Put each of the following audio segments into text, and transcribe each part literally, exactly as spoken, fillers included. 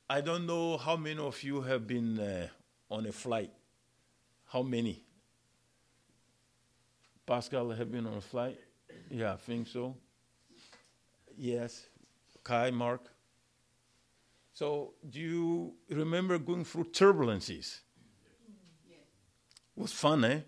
I don't know how many of you have been uh, on a flight. How many? Pascal have been on a flight? Yeah, I think so. Yes. Kai, Mark. So do you remember going through turbulences? Yes. It was fun, eh?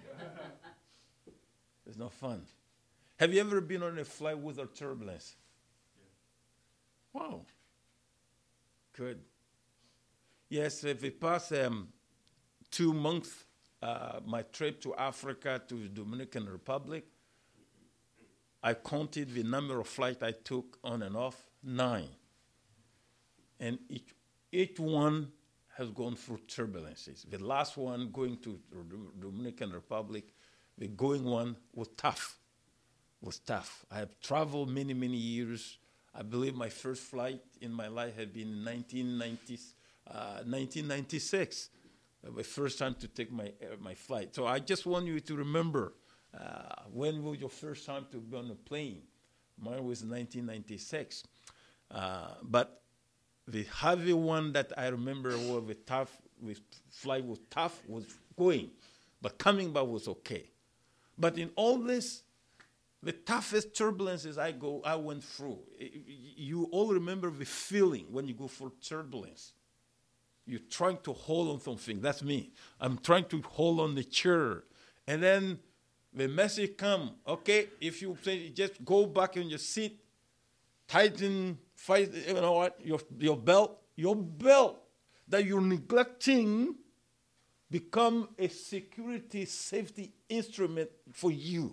It's not fun. Have you ever been on a flight with a turbulence? Yeah. Wow. Good. Yes, if it passed um, two months, uh, my trip to Africa, to the Dominican Republic, I counted the number of flights I took on and off, nine. And each, each one has gone through turbulences. The last one, going to the Dominican Republic, the going one was tough, was tough. I have traveled many, many years. I believe my first flight in my life had been in nineteen ninety, uh, nineteen ninety-six, uh, the first time to take my uh, my flight. So I just want you to remember, uh, when was your first time to be on a plane? Mine was nineteen ninety-six. Uh, but the heavy one that I remember was the tough, the flight was tough, was going, but coming back was okay. But in all this, the toughest turbulences I go, I went through. You all remember the feeling when you go through turbulence. You're trying to hold on something. That's me. I'm trying to hold on the chair. And then the message come, okay, if you say, just go back in your seat, tighten, fight, you know what, your, your belt, your belt that you're neglecting become a security safety instrument for you.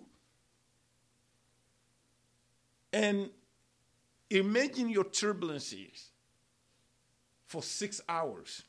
And imagine your turbulences for six hours.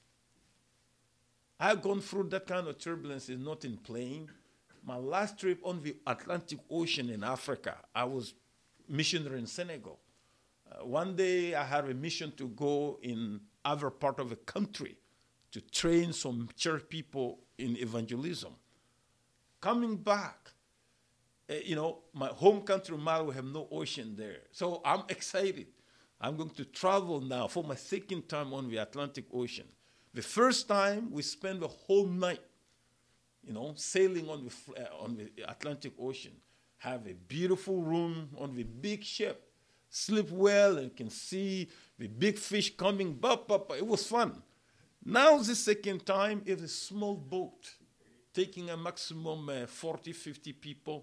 I've gone through that kind of turbulences, not in plane. My last trip on the Atlantic Ocean in Africa, I was missionary in Senegal. Uh, one day I had a mission to go in other part of the country to train some church people in evangelism. Coming back, uh, you know, my home country, Mali, we have no ocean there. So I'm excited. I'm going to travel now for my second time on the Atlantic Ocean. The first time, we spent the whole night, you know, sailing on the, uh, on the Atlantic Ocean. Have a beautiful room on the big ship. Sleep well and can see the big fish coming. Bop, bop, bop. It was fun. Now the second time is a small boat taking a maximum uh, forty, fifty people.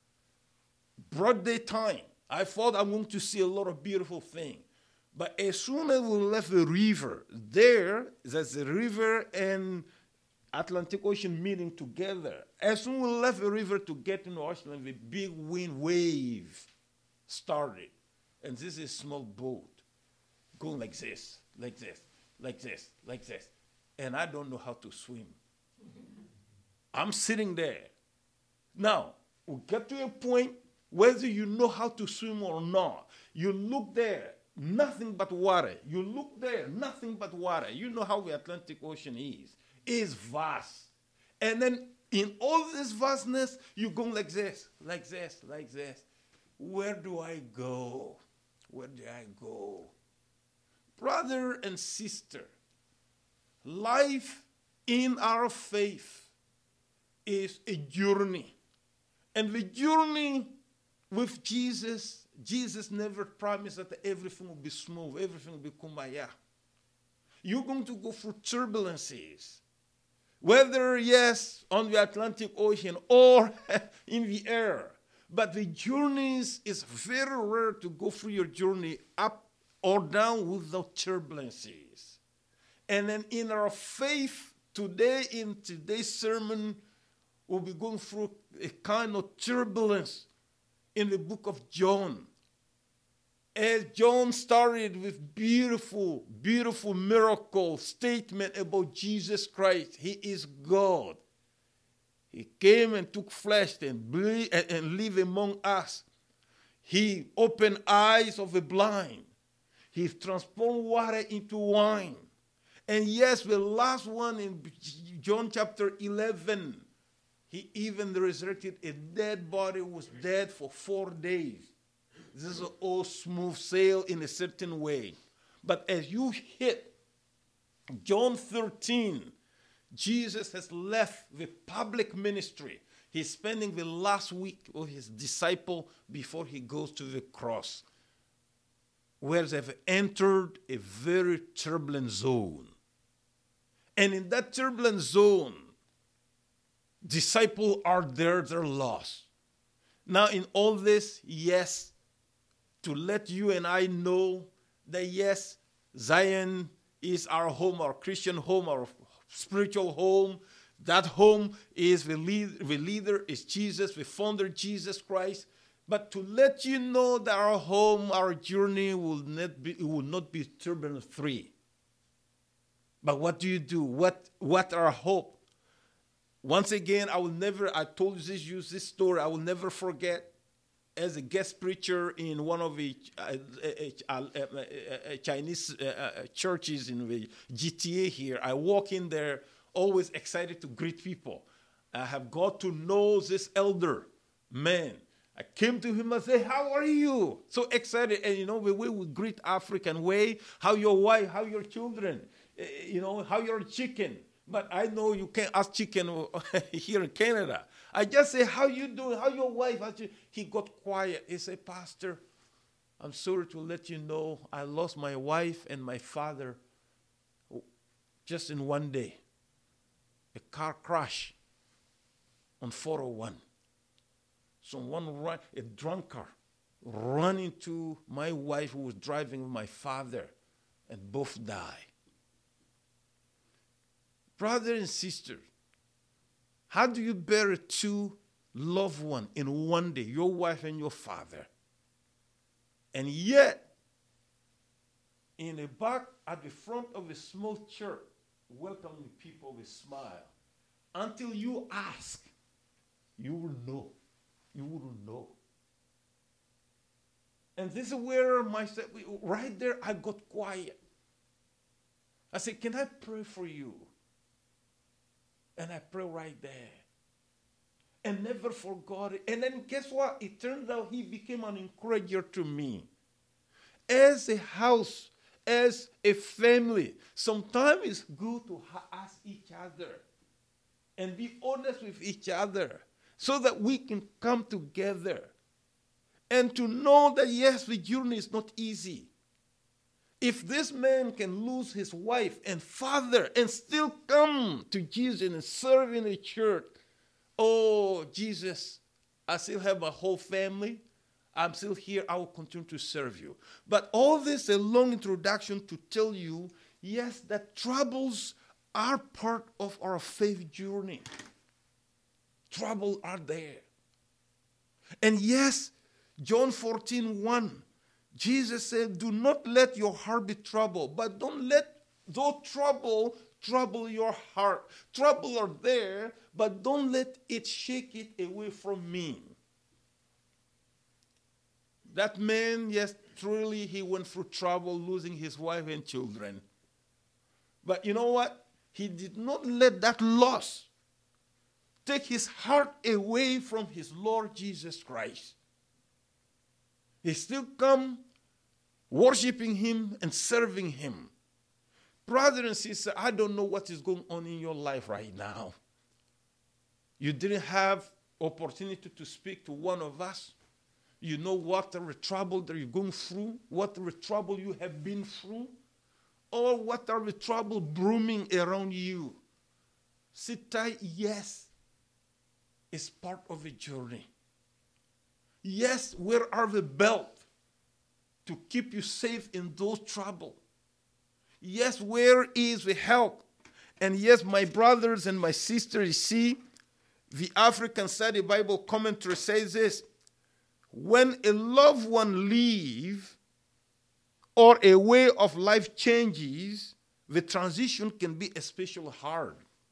Broad daytime. I thought I'm going to see a lot of beautiful things. But as soon as we left the river, there, there's the river and Atlantic Ocean meeting together. As soon as we left the river to get in the ocean, the big wind wave started. And this is a small boat going like this, like this, like this, like this. And I don't know how to swim. I'm sitting there. Now, we get to a point, whether you know how to swim or not, you look there, nothing but water. You look there, nothing but water. You know how the Atlantic Ocean is. It's vast. And then in all this vastness, you go like this, like this, like this. Where do I go? Where do I go? Brother and sister, life in our faith is a journey. And the journey with Jesus, Jesus never promised that everything will be smooth, everything will be kumbaya. You're going to go through turbulences. Whether, yes, on the Atlantic Ocean or in the air. But the journeys is very rare to go through your journey up or down without turbulences. And then in our faith, today, in today's sermon, we'll be going through a kind of turbulence in the book of John. As John started with beautiful, beautiful miracle statement about Jesus Christ. He is God. He came and took flesh and, ble- and lived among us. He opened eyes of the blind. He transformed water into wine. And yes, the last one in John chapter eleven, he even resurrected a dead body, was dead for four days. This is all smooth sail in a certain way. But as you hit John thirteen, Jesus has left the public ministry. He's spending the last week with his disciple before he goes to the cross, where they've entered a very turbulent zone. And in that turbulent zone, disciples are there, they're lost. Now in all this, yes, to let you and I know that yes, Zion is our home, our Christian home, our spiritual home. That home is the, lead, the leader is Jesus, the founder Jesus Christ. But to let you know that our home, our journey will not be, it will not be turbulent free. But what do you do? What what our hope? Once again, I will never, I told you this, use this story, I will never forget. As a guest preacher in one of the uh, uh, uh, uh, Chinese uh, churches in the G T A here, I walk in there always excited to greet people. I have got to know this elder man. I came to him and said, how are you? So excited. And you know, the way we greet African way, how your wife, how your children, uh, you know, how your chicken. But I know you can't ask chicken here in Canada. I just say, how you doing? How your wife? How you? He got quiet. He said, Pastor, I'm sorry to let you know I lost my wife and my father just in one day. A car crash on four oh one. Someone run, a drunk car, ran into my wife who was driving with my father, and both died. Brother and sister, how do you bury two loved ones in one day, your wife and your father? And yet, in the back at the front of a small church, welcoming people with smile. Until you ask, you will know. You wouldn't know. And this is where myself, right there, I got quiet. I said, can I pray for you? And I pray right there. And never forgot it. And then guess what? It turned out he became an encourager to me. As a house, as a family, sometimes it's good to ask each other and be honest with each other so that we can come together and to know that, yes, the journey is not easy. If this man can lose his wife and father and still come to Jesus and serve in the church, oh, Jesus, I still have my whole family. I'm still here. I will continue to serve you. But all this is a long introduction to tell you, yes, that troubles are part of our faith journey. Trouble are there. And yes, John fourteen one, Jesus said, do not let your heart be troubled, but don't let though trouble trouble your heart. Trouble are there, but don't let it shake it away from me. That man, yes, truly he went through trouble losing his wife and children. But you know what? He did not let that loss take his heart away from his Lord Jesus Christ. He still come worshiping him and serving him. Brother and sister, I don't know what is going on in your life right now. You didn't have opportunity to speak to one of us. You know what the trouble that you're going through, what the trouble you have been through, or what are the trouble brooming around you. Sit tight, yes, it's part of a journey. Yes, where are the belt to keep you safe in those trouble? Yes, where is the help? And yes, my brothers and my sisters, you see, the African Study Bible commentary says this: when a loved one leaves or a way of life changes, the transition can be especially hard.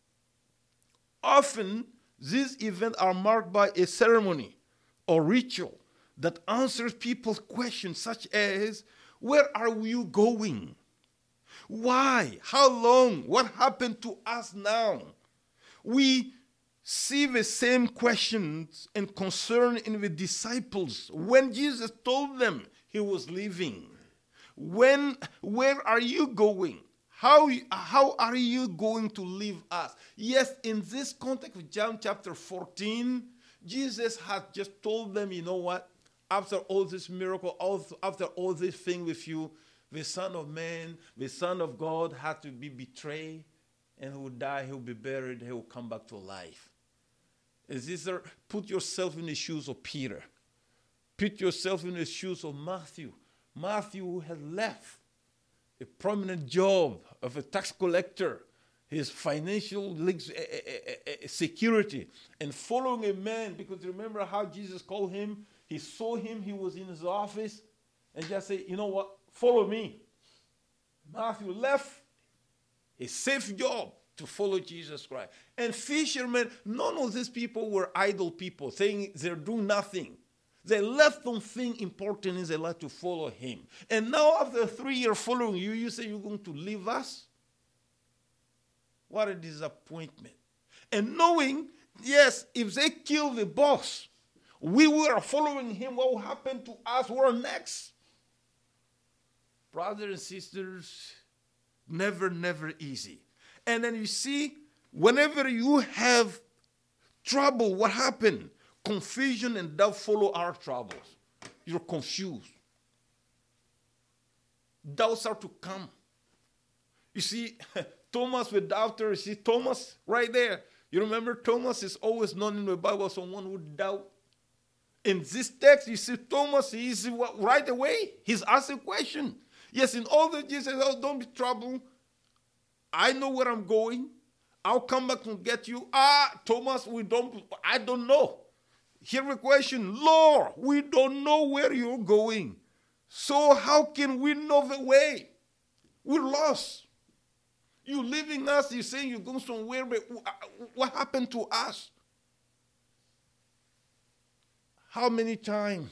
Often, these events are marked by a ceremony or ritual that answers people's questions such as, where are you going? Why? How long? What happened to us now? We see the same questions and concern in the disciples when Jesus told them he was leaving. When, where are you going? How, how are you going to leave us? Yes, in this context of John chapter fourteen, Jesus had just told them, you know what? After all this miracle, after all this thing with you, the Son of Man, the Son of God had to be betrayed, and he will die, he will be buried, he will come back to life. Is this there? Put yourself in the shoes of Peter. Put yourself in the shoes of Matthew. Matthew, who had left a prominent job of a tax collector, his financial security, and following a man, because remember how Jesus called him? He saw him, he was in his office, and just said, you know what, follow me. Matthew left a safe job to follow Jesus Christ. And fishermen, none of these people were idle people, saying they're doing nothing. They left something important in their life to follow him. And now after three years following you, you say you're going to leave us? What a disappointment. And knowing, yes, if they kill the boss, we were following him, what will happen to us? We're next. Brothers and sisters, never, never easy. And then you see, whenever you have trouble, what happened? Confusion and doubt follow our troubles. You're confused. Doubts are to come. You see, Thomas the doubter, you see Thomas right there. You remember Thomas is always known in the Bible as someone who doubt. In this text, you see Thomas, he's right away. He's asked a question. Yes, in all the Jesus says, oh, don't be troubled. I know where I'm going. I'll come back and get you. Ah, Thomas, we don't, I don't know. Here the question, Lord, we don't know where you're going. So how can we know the way? We're lost. You're leaving us, you're saying you're going somewhere, but what happened to us? How many times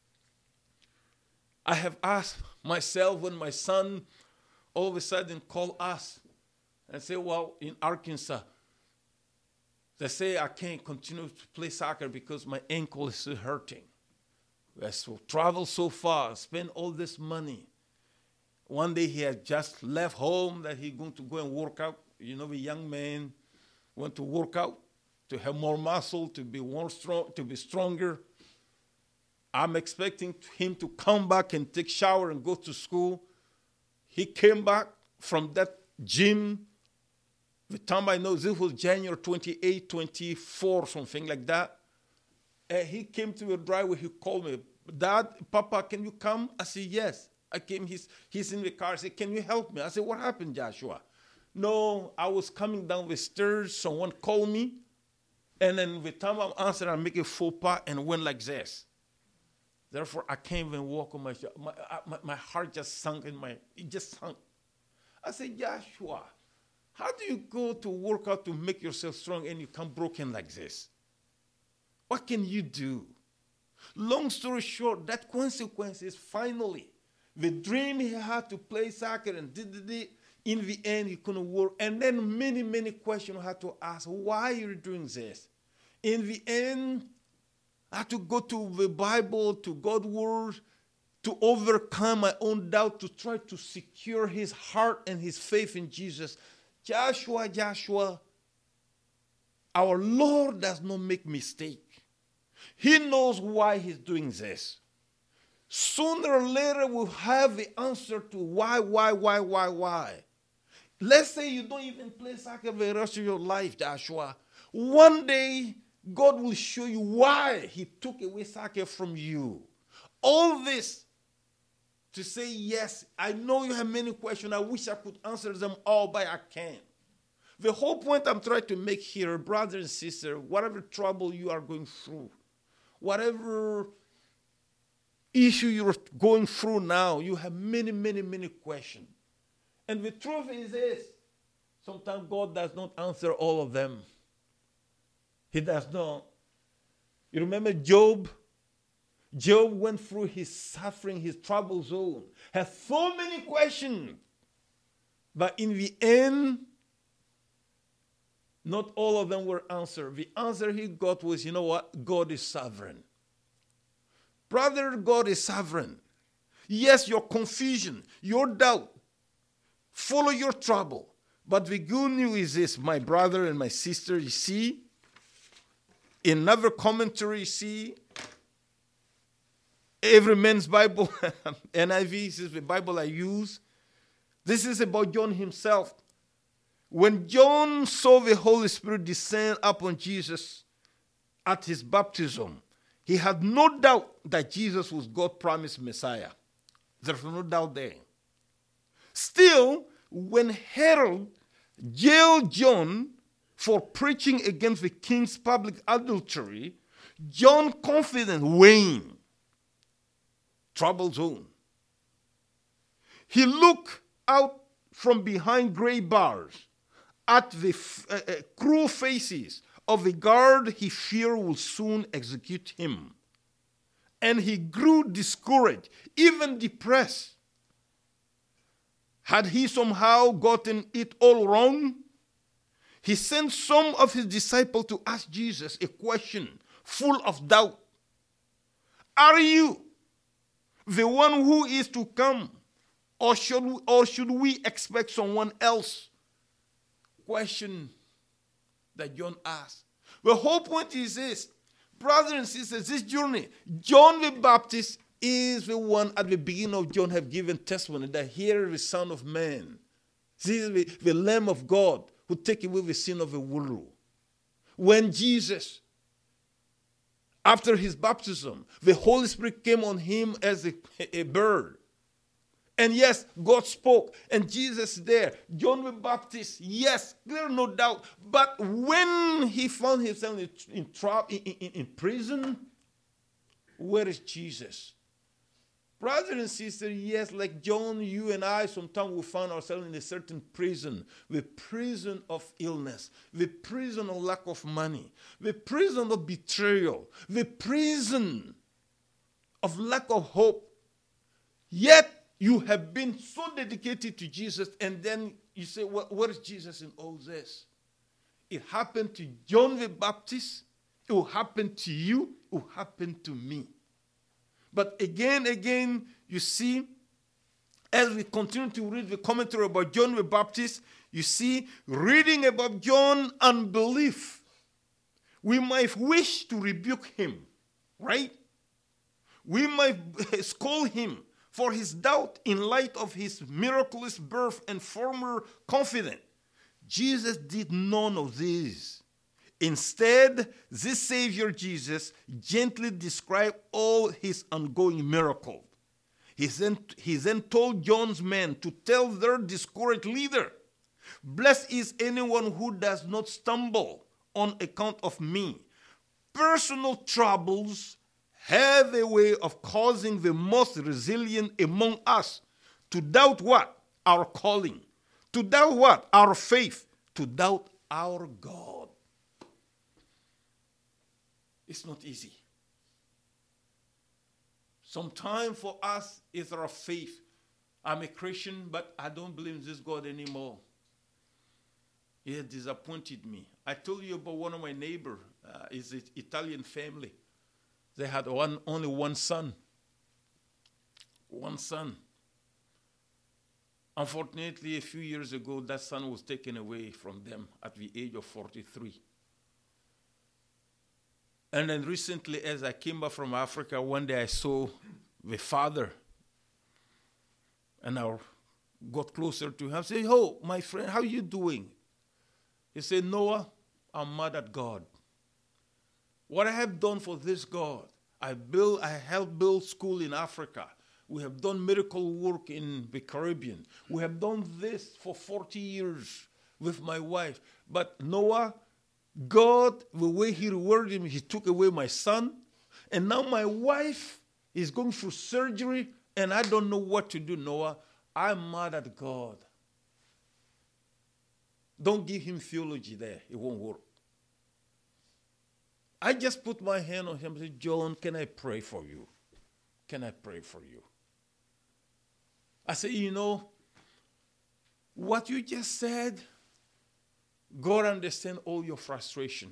I have asked myself when my son all of a sudden called us and say, well, in Arkansas, they say I can't continue to play soccer because my ankle is still hurting. I have traveled so far, spent all this money. One day he had just left home that he's going to go and work out. You know, the young man went to work out to have more muscle, to be more strong, to be stronger. I'm expecting him to come back and take shower and go to school. He came back from that gym. The time I know, this was January twenty-eighth, twenty-four, something like that. And he came to the driveway. He called me, Dad, Papa, can you come? I said, yes. I came. He's, he's in the car. I said, can you help me? I said, what happened, Joshua? No, I was coming down the stairs. Someone called me. And then the time I'm answering, I make a faux pas and went like this. Therefore, I can't even walk on my, my, my, my heart just sunk in my, it just sunk. I said, Joshua, how do you go to work out to make yourself strong and you come broken like this? What can you do? Long story short, that consequence is finally the dream he had to play soccer and did it. In the end, he couldn't work. And then many, many questions I had to ask. Why are you doing this? In the end, I had to go to the Bible, to God's word, to overcome my own doubt, to try to secure his heart and his faith in Jesus. Joshua, Joshua, our Lord does not make mistake. He knows why he's doing this. Sooner or later, we'll have the answer to why, why, why, why, why. Let's say you don't even play soccer the rest of your life, Joshua. One day, God will show you why he took away soccer from you. All this to say, yes, I know you have many questions. I wish I could answer them all, but I can't. The whole point I'm trying to make here, brothers and sisters, whatever trouble you are going through, whatever issue you're going through now, you have many, many, many questions. And the truth is this, sometimes God does not answer all of them. He does not. You remember Job? Job went through his suffering, his trouble zone, had so many questions. But in the end, not all of them were answered. The answer he got was, you know what? God is sovereign. Brother, God is sovereign. Yes, your confusion, your doubt, Follow your trouble. But the good news is this, my brother and my sister, you see, in another commentary, you see, Every Man's Bible, N I V, this is the Bible I use. This is about John himself. When John saw the Holy Spirit descend upon Jesus at his baptism, he had no doubt that Jesus was God's promised Messiah. There's no doubt there. Still, when Herod jailed John for preaching against the king's public adultery, John's confidence waned. Trouble zone. He looked out from behind gray bars at the uh, uh, cruel faces of the guard he feared would soon execute him. And he grew discouraged, even depressed. Had he somehow gotten it all wrong? He sent some of his disciples to ask Jesus a question full of doubt. Are you the one who is to come, or should we, or should we expect someone else? Question that John asked. The whole point is this, brothers and sisters, this journey, John the Baptist is the one at the beginning of John have given testimony that here is the Son of Man. This is the, the Lamb of God who take away the sin of the world. When Jesus, after his baptism, the Holy Spirit came on him as a, a bird. And yes, God spoke, and Jesus there. John the Baptist, yes, there's no doubt. But when he found himself in, in, in, in, in prison, where is Jesus? Brothers and sisters, yes, like John, you and I, sometimes we find ourselves in a certain prison, the prison of illness, the prison of lack of money, the prison of betrayal, the prison of lack of hope. Yet, you have been so dedicated to Jesus, and then you say, well, where is Jesus in all this? It happened to John the Baptist. It will happen to you. It will happen to me. But again, again, you see, as we continue to read the commentary about John the Baptist, you see, reading about John's unbelief, we might wish to rebuke him, right? We might scold him for his doubt in light of his miraculous birth and former confidence. Jesus did none of this. Instead, this Savior Jesus gently described all his ongoing miracles. He then, he then told John's men to tell their discouraged leader, "Blessed is anyone who does not stumble on account of me." Personal troubles have a way of causing the most resilient among us to doubt what? Our calling. To doubt what? Our faith. To doubt our God. It's not easy. Sometimes for us, it's our faith. I'm a Christian, but I don't believe in this God anymore. He has disappointed me. I told you about one of my neighbors. Uh, it's an Italian family. They had one, only one son. One son. Unfortunately, a few years ago, that son was taken away from them at the age of forty-three. And then recently, as I came back from Africa, one day I saw the father. And I got closer to him. I said, "Oh, my friend, how are you doing?" He said, "Noah, I'm mad at God. What I have done for this God, I build, I helped build school in Africa. We have done miracle work in the Caribbean. We have done this for forty years with my wife. But Noah, God, the way he rewarded him, he took away my son. And now my wife is going through surgery, and I don't know what to do, Noah. I'm mad at God." Don't give him theology there. It won't work. I just put my hand on him and said, "John, can I pray for you? Can I pray for you?" I said, "You know, what you just said, God understands all your frustration.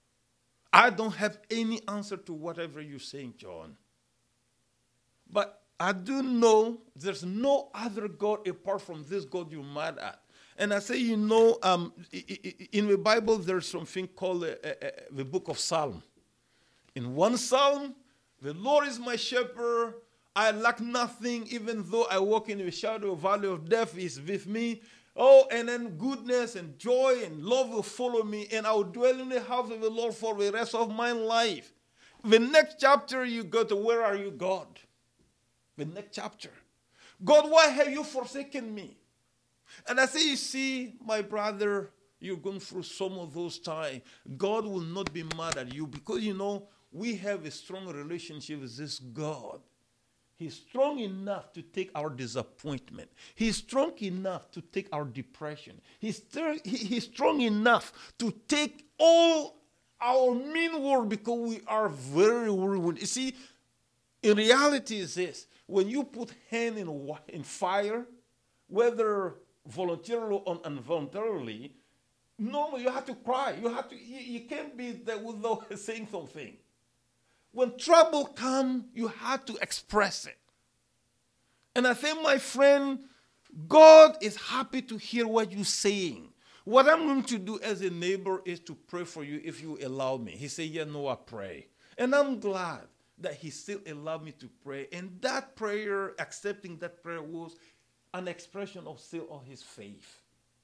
I don't have any answer to whatever you're saying, John. But I do know there's no other God apart from this God you're mad at. And I say, you know, um, in the Bible, there's something called uh, uh, uh, the book of Psalm. In one Psalm, the Lord is my shepherd. I lack nothing, even though I walk in the shadow of the valley of death, He is with me. Oh, and then goodness and joy and love will follow me, and I will dwell in the house of the Lord for the rest of my life. The next chapter you go to, where are you, God? The next chapter. God, why have you forsaken me? And I say, you see, my brother, you're going through some of those times. God will not be mad at you because, you know, we have a strong relationship with this God. He's strong enough to take our disappointment. He's strong enough to take our depression. He's, ter- he, he's strong enough to take all our mean word because we are very worried. You see, in reality is this. When you put hand in, in fire, whether voluntarily or involuntarily, normally you have to cry. You have to. You, you can't be there without saying something. When trouble comes, you have to express it. And I think, my friend, God is happy to hear what you're saying. What I'm going to do as a neighbor is to pray for you if you allow me. He said, yeah, no, I pray. And I'm glad that he still allowed me to pray. And that prayer, accepting that prayer, was an expression of still of his faith.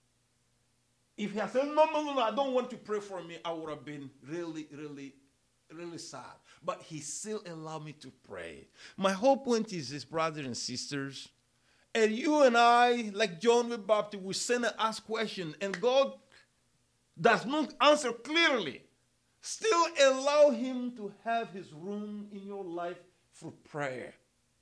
If he had said, no, no, no, no, I don't want to pray for me, I would have been really, really, really sad. But he still allowed me to pray. My whole point is this, brothers and sisters. And you and I, like John the Baptist, we send and ask questions, and God does not answer clearly. Still allow him to have his room in your life through prayer.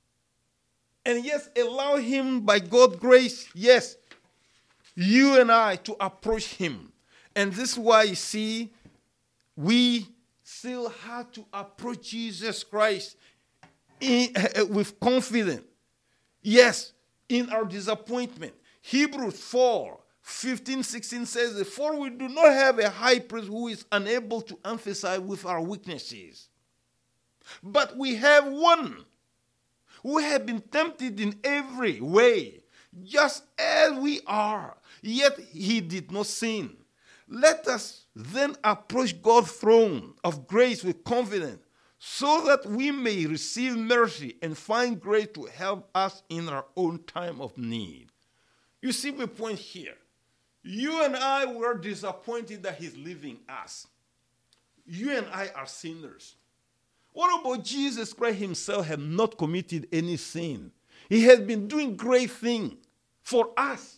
And yes, allow him by God's grace, yes, you and I to approach him. And this is why, you see, we still have to approach Jesus Christ in, uh, with confidence. Yes, in our disappointment. Hebrews four, fifteen, sixteen says, for we do not have a high priest who is unable to emphasize with our weaknesses. But we have one who has been tempted in every way, just as we are, yet he did not sin. Let us then approach God's throne of grace with confidence, so that we may receive mercy and find grace to help us in our own time of need. You see the point here. You and I were disappointed that he's leaving us. You and I are sinners. What about Jesus Christ himself had not committed any sin? He has been doing great things for us.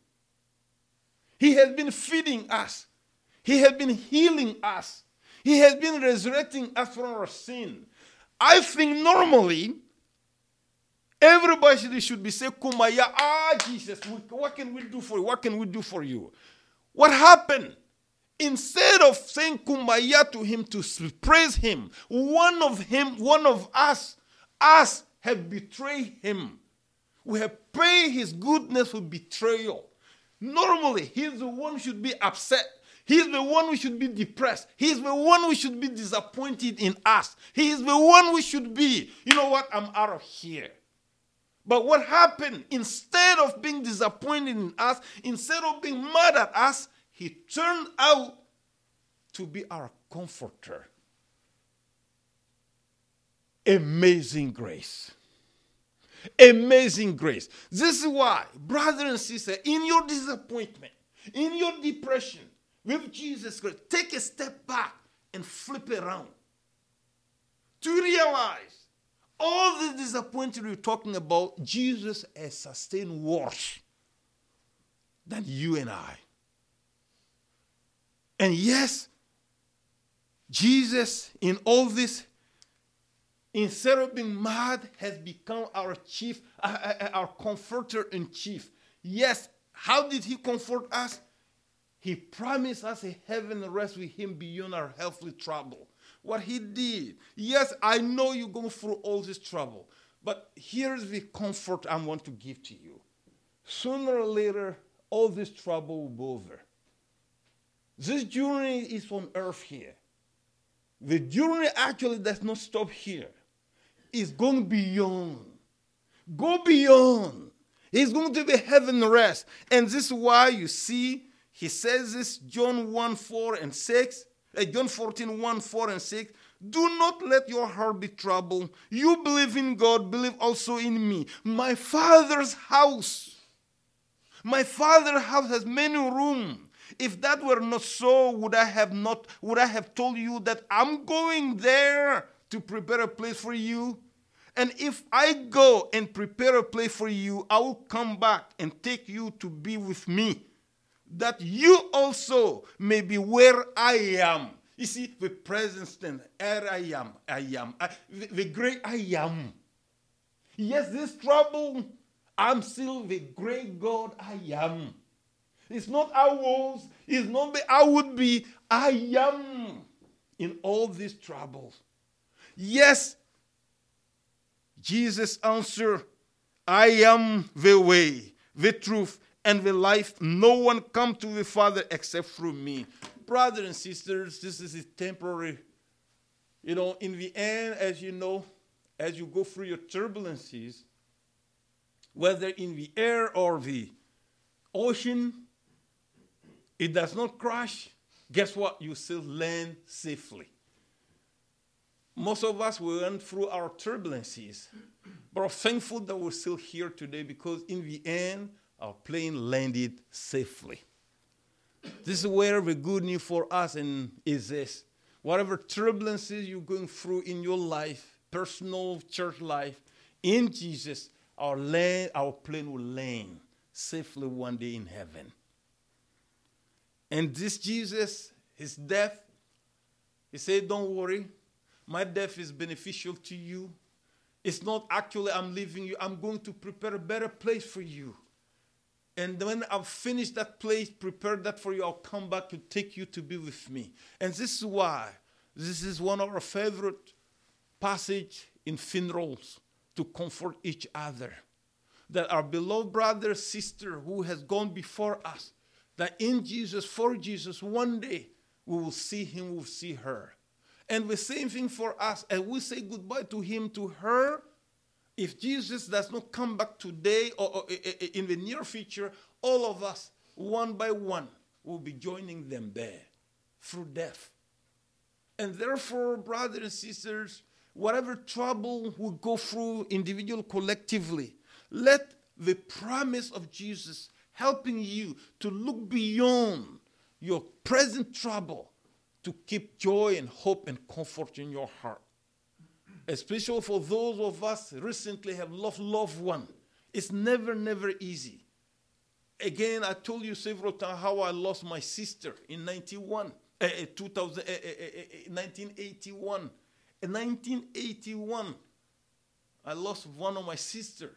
He has been feeding us. He has been healing us. He has been resurrecting us from our sin. I think normally, everybody should be saying, Kumbaya, ah, Jesus, what can we do for you? What can we do for you? What happened? Instead of saying Kumbaya to him to praise him, one of him, one of us, us have betrayed him. We have paid his goodness with betrayal. Normally, he's the one who should be upset. He's the one who should be depressed. He's the one who should be disappointed in us. He is the one who should be, you know what, I'm out of here. But what happened? Instead of being disappointed in us, instead of being mad at us, he turned out to be our comforter. Amazing grace. Amazing grace. This is why, brothers and sisters, in your disappointment, in your depression, with Jesus Christ, take a step back and flip it around. To realize all the disappointment we're talking about, Jesus has sustained worse than you and I. And yes, Jesus, in all this, instead of being mad, has become our chief, uh, our comforter in chief. Yes, how did he comfort us? He promised us a heaven and rest with him beyond our earthly trouble. What he did. Yes, I know you're going through all this trouble, but here's the comfort I want to give to you. Sooner or later, all this trouble will be over. This journey is on earth here. The journey actually does not stop here. It's going beyond. Go beyond. He's going to be heaven rest. And this is why you see, he says this, John one, four and six, uh, John fourteen, one, four and six. Do not let your heart be troubled. You believe in God, believe also in me. My Father's house, my Father's house has many rooms. If that were not so, would I have not, would I have told you that I'm going there to prepare a place for you? And if I go and prepare a place for you, I will come back and take you to be with me, that you also may be where I am. You see, the present tense, where I am, I am, I, the, the great I am. Yes, this trouble, I'm still the great God I am. It's not I was, it's not the I would be, I am in all these troubles. Yes, Jesus answered, I am the way, the truth, and the life. No one comes to the Father except through me. Brothers and sisters, this is a temporary. You know, in the end, as you know, as you go through your turbulences, whether in the air or the ocean, it does not crash. Guess what? You still land safely. Most of us, we went through our turbulences, but are thankful that we're still here today because in the end, our plane landed safely. This is where the good news for us and is this. Whatever turbulences you're going through in your life, personal church life, in Jesus, our land, our plane will land safely one day in heaven. And this Jesus, his death, he said, don't worry. My death is beneficial to you. It's not actually I'm leaving you. I'm going to prepare a better place for you. And when I've finished that place, prepared that for you, I'll come back to take you to be with me. And this is why this is one of our favorite passages in funerals to comfort each other. That our beloved brother, sister who has gone before us, that in Jesus, for Jesus, one day we will see him, we will see her. And the same thing for us. And we say goodbye to him, to her. If Jesus does not come back today or, or in the near future, all of us, one by one, will be joining them there through death. And therefore, brothers and sisters, whatever trouble we go through, individual, collectively, let the promise of Jesus helping you to look beyond your present trouble to keep joy and hope and comfort in your heart. Especially for those of us recently have lost loved one. It's never, never easy. Again, I told you several times how I lost my sister in ninety-one, uh, two thousand, uh, uh, uh, nineteen eighty-one. In nineteen eighty-one, I lost one of my sisters.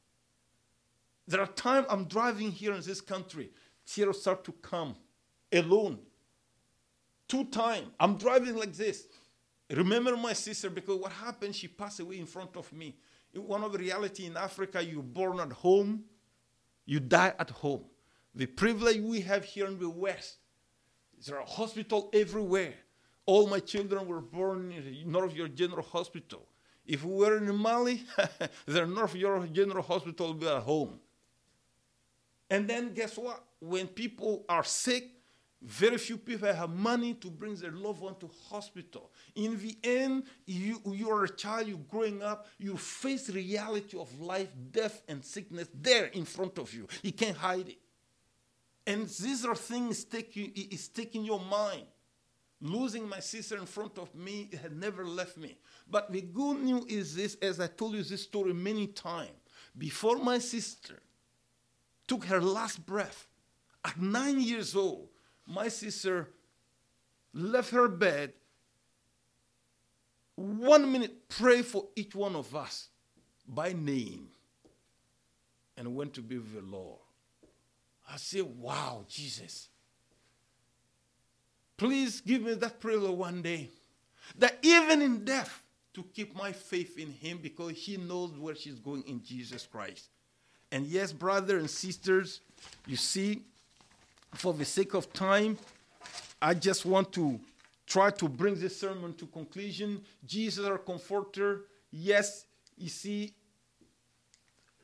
There are times I'm driving here in this country, tears start to come alone. Two times, I'm driving like this. Remember my sister, because what happened, she passed away in front of me. In one of the reality in Africa, you're born at home, you die at home. The privilege we have here in the West, there are hospitals everywhere. All my children were born in North York General Hospital. If we were in Mali, the North York General Hospital would be at home. And then guess what? When people are sick, very few people have money to bring their loved one to hospital. In the end, you, you are a child, you're growing up, you face reality of life, death, and sickness there in front of you. You can't hide it. And these are things taking, it's taking your mind. Losing my sister in front of me, it had never left me. But the good news is this, as I told you this story many times, before my sister took her last breath, at nine years old, my sister left her bed, one minute pray for each one of us by name, and went to be with the Lord. I said, wow, Jesus. Please give me that privilege one day, that even in death, to keep my faith in him, because he knows where she's going in Jesus Christ. And yes, brothers and sisters, you see, for the sake of time, I just want to try to bring this sermon to conclusion. Jesus, our comforter, yes, you see,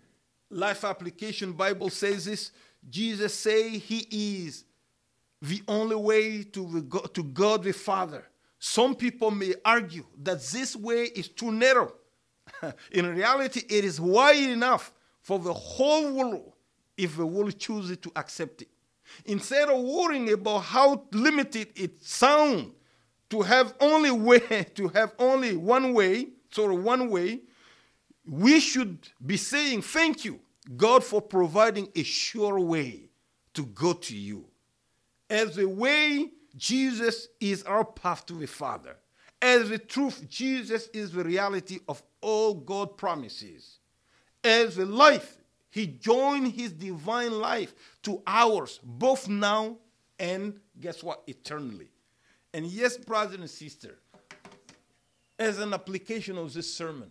Life Application Bible says this. Jesus say he is the only way to, the God, to God the Father. Some people may argue that this way is too narrow. In reality, it is wide enough for the whole world if the world chooses to accept it. Instead of worrying about how limited it sounds to have only way, to have only one way, sort of one way, we should be saying thank you, God, for providing a sure way to go to you. As the way, Jesus is our path to the Father. As the truth, Jesus is the reality of all God promises. As the life, he joined his divine life to ours, both now and, guess what, eternally. And yes, brother and sister, as an application of this sermon,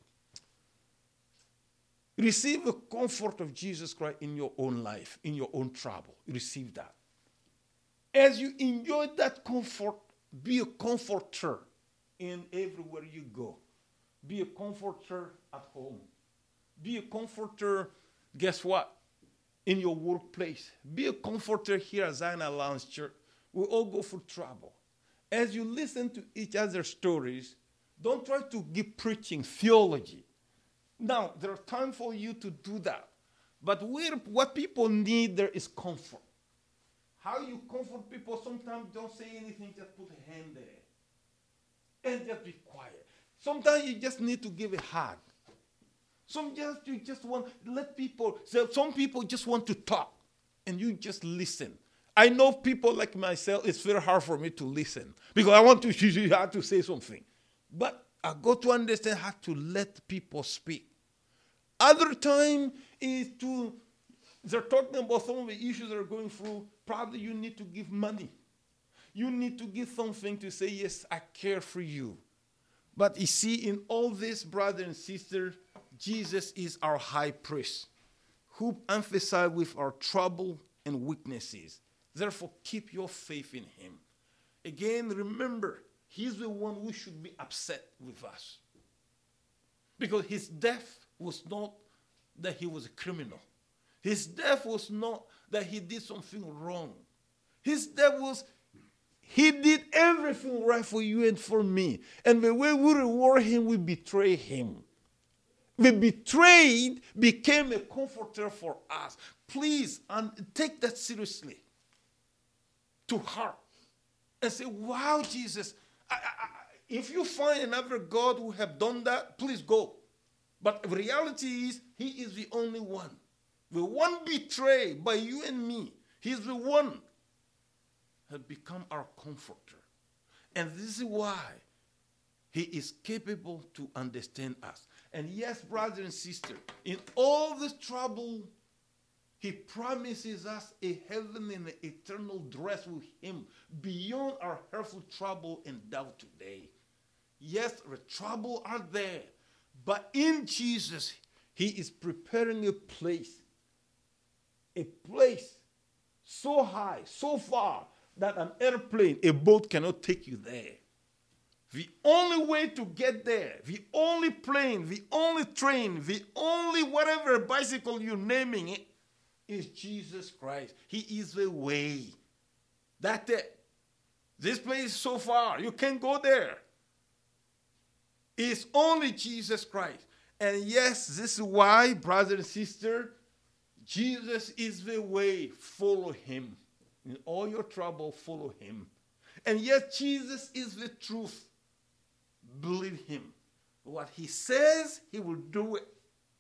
receive the comfort of Jesus Christ in your own life, in your own trouble. Receive that. As you enjoy that comfort, be a comforter in everywhere you go. Be a comforter at home. Be a comforter, guess what? In your workplace. Be a comforter here at Zion Alliance Church. We all go through trouble. As you listen to each other's stories, don't try to give preaching theology. Now, there's time for you to do that. But what people need there is comfort. How you comfort people, sometimes don't say anything, just put a hand there. And just be quiet. Sometimes you just need to give a hug. Some just you just want let people. So some people just want to talk, and you just listen. I know people like myself. It's very hard for me to listen because I want to usually have to say something, but I got to understand how to let people speak. Other time is to they're talking about some of the issues they're going through. Probably you need to give money. You need to give something to say, yes, I care for you. But you see, in all this, brother and sister, Jesus is our high priest who emphasizes with our trouble and weaknesses. Therefore, keep your faith in him. Again, remember, he's the one who should be upset with us. Because his death was not that he was a criminal. His death was not that he did something wrong. His death was he did everything right for you and for me. And the way we reward him, we betray him. The betrayed became a comforter for us. Please and take that seriously to heart and say, wow, Jesus, I, I, I, if you find another God who have done that, please go. But the reality is, he is the only one. The one betrayed by you and me. He's the one had become our comforter. And this is why he is capable to understand us. And yes, brother and sister, in all this trouble, he promises us a heaven and an eternal dress with him beyond our hurtful trouble and doubt today. Yes, the trouble are there, but in Jesus, he is preparing a place, a place so high, so far, that an airplane, a boat cannot take you there. The only way to get there, the only plane, the only train, the only whatever bicycle you're naming it, is Jesus Christ. He is the way. That's it. This place is so far. You can't go there. It's only Jesus Christ. And yes, this is why, brother and sister, Jesus is the way. Follow him. In all your trouble, follow him. And yet Jesus is the truth. Believe him. What he says, he will do it.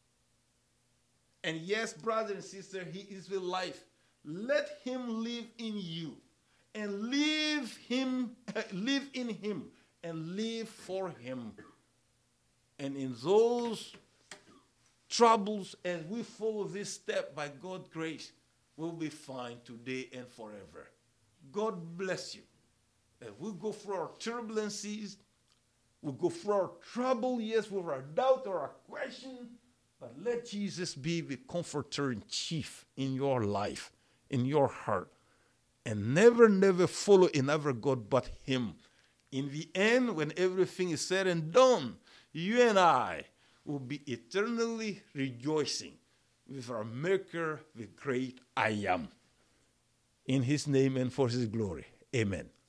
And yes, brother and sister, he is the life. Let him live in you. And live him, live in him. And live for him. And in those troubles, as we follow this step by God's grace, we'll be fine today and forever. God bless you. As we go through our turbulences, we go through our trouble, yes, with our doubt or our question, but let Jesus be the comforter in chief in your life, in your heart, and never, never follow another God but him. In the end, when everything is said and done, you and I will be eternally rejoicing with our Maker, the great I Am. In his name and for his glory. Amen.